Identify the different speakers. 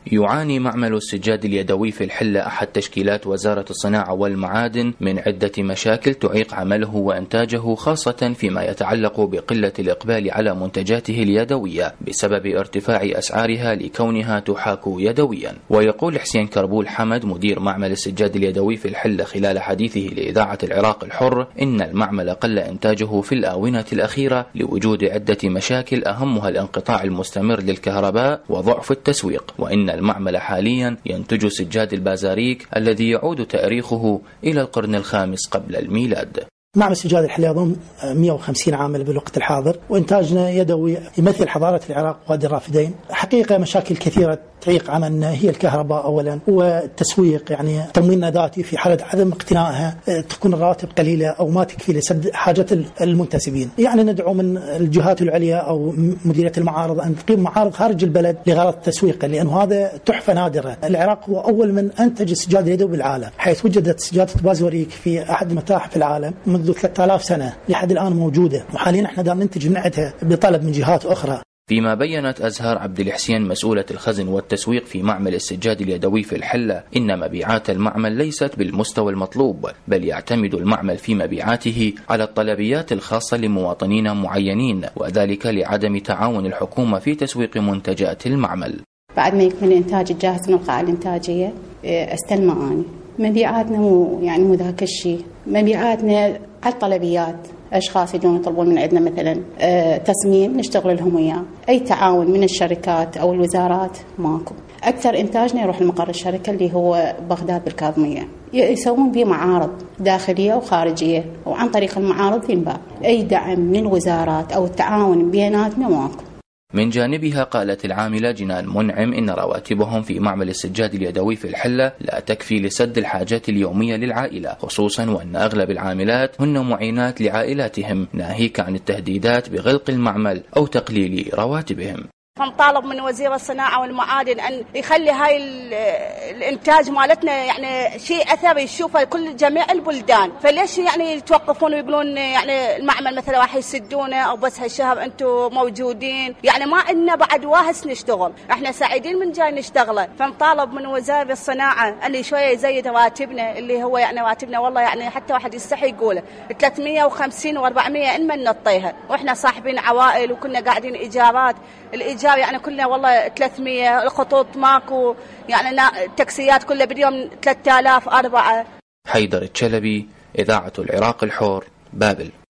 Speaker 1: يعاني معمل السجاد اليدوي في الحلة أحد تشكيلات وزارة الصناعة والمعادن من عدة مشاكل تعيق عمله وإنتاجه، خاصة فيما يتعلق بقلة الإقبال على منتجاته اليدوية بسبب ارتفاع أسعارها لكونها تحاك يدويا. ويقول حسين كربول حمد مدير معمل السجاد اليدوي في الحلة خلال حديثه لإذاعة العراق الحر إن المعمل قل إنتاجه في الآونة الأخيرة لوجود عدة مشاكل أهمها الانقطاع المستمر للكهرباء وضعف التسويق، وإن المعمل حاليا ينتج سجاد البازاريك الذي يعود تاريخه إلى القرن الخامس قبل الميلاد.
Speaker 2: معمل سجاد الحلة يضم 150 عامل بالوقت الحاضر، وإنتاجنا يدوي يمثل حضارة العراق وادي الرافدين. حقيقة مشاكل كثيرة تعيق عملنا هي الكهرباء أولا، والتسويق يعني تمويلنا ذاتي في حالة عدم اقتنائها تكون الرواتب قليلة أو ما تكفي لسد حاجة المنتسبين. يعني ندعو من الجهات العليا أو مديرية المعارض أن تقيم معارض خارج البلد لغرض التسويق، لأنه هذا تحفة نادرة. العراق هو أول من أنتج السجاد اليدوي بالعالم، حيث وجدت سجادة بازوريك في أحد متاحف العالم منذ 3000 سنة لحد الآن موجودة، وحاليا احنا دام ننتج ونعدها بطلب من جهات أخرى.
Speaker 1: فيما بيّنت أزهار عبد الحسين مسؤولة الخزن والتسويق في معمل السجاد اليدوي في الحلة إن مبيعات المعمل ليست بالمستوى المطلوب، بل يعتمد المعمل في مبيعاته على الطلبيات الخاصة لمواطنين معينين، وذلك لعدم تعاون الحكومة في تسويق منتجات المعمل.
Speaker 3: بعد ما يكمل الإنتاج الجاهز من القاعة الإنتاجية استلمه أنا. مبيعاتنا مو ذاك الشيء، مبيعاتنا على الطلبيات، أشخاص يجون يطلبون من عندنا مثلا تصميم نشتغل لهم إياه. أي تعاون من الشركات أو الوزارات ماكو. أكثر إنتاجنا يروح لمقر الشركة اللي هو بغداد بالكاظمية، يسوون به معارض داخلية وخارجية، وعن طريق المعارض ينباع. أي دعم من الوزارات أو التعاون بيناتنا ماكو.
Speaker 1: من جانبها قالت العاملة جنان منعم إن رواتبهم في معمل السجاد اليدوي في الحلة لا تكفي لسد الحاجات اليومية للعائلة، خصوصا وأن أغلب العاملات هن معينات لعائلاتهم، ناهيك عن التهديدات بغلق المعمل أو تقليل رواتبهم.
Speaker 4: فنطالب من وزير الصناعة والمعادن أن يخلي هاي الإنتاج مالتنا يعني شيء أثري يشوفه كل جميع البلدان. فليش يعني يتوقفون ويقولون يعني المعمل مثلا راح يسدونه أو بس هالشهر أنتم موجودين؟ يعني ما إلنا بعد واهس نشتغل، إحنا سعيدين من جاي نشتغله. فنطالب من وزير الصناعة أن شوية يزيد رواتبنا، اللي هو يعني رواتبنا والله يعني حتى واحد يستحي يقوله 350 و400 إنما نطيها، وإحنا صاحبين عوائل وكنا قاعدين إيجارات. الإيجار يعني كلنا والله 300، الخطوط ماكو، يعني التاكسيات كلها باليوم 3000 4.
Speaker 1: حيدر الشلبي، إذاعة العراق الحر، بابل.